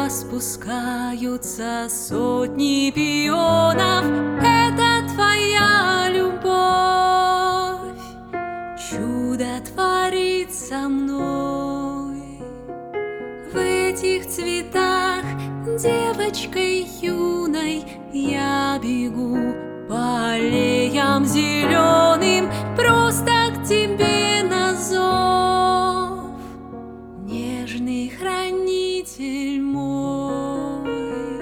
распускаются сотни пионов. Это твоя любовь, чудо творит со мной. В этих цветах, девочкой юной, я бегу по аллеям зеленым, просто к тебе на зов, нежный хранитель мой.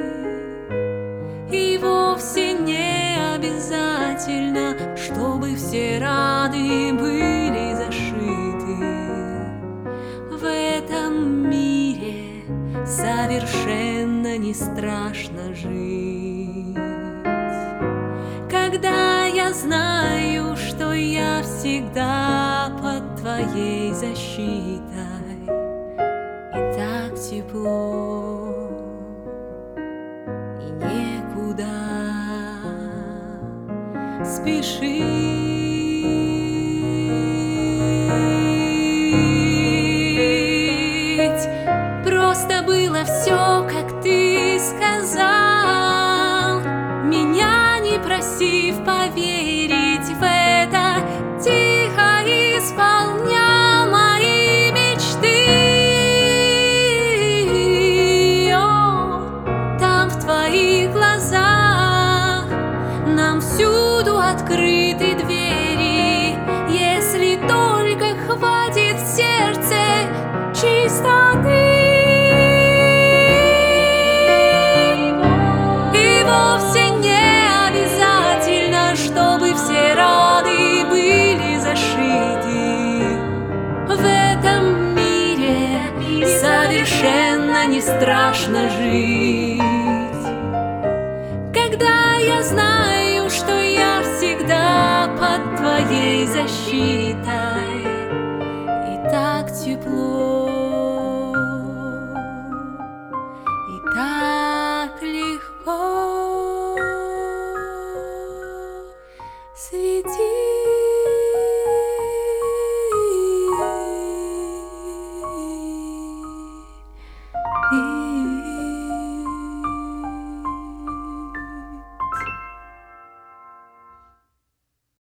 И вовсе не обязательно, чтобы все раны были зашиты. В этом мире совершенно не страшно жить, когда я знаю, что я всегда под твоей защитой. И так тепло, и некуда спешить. Просто было все, как ты сказал, меня не просив поверить в это, тихо исполнял мои мечты. О, там в твоих глазах нам всюду открыты двери, если только хватит в сердце чистоты. Совершенно не страшно жить, когда я знаю, что я всегда под твоей защитой. И так тепло.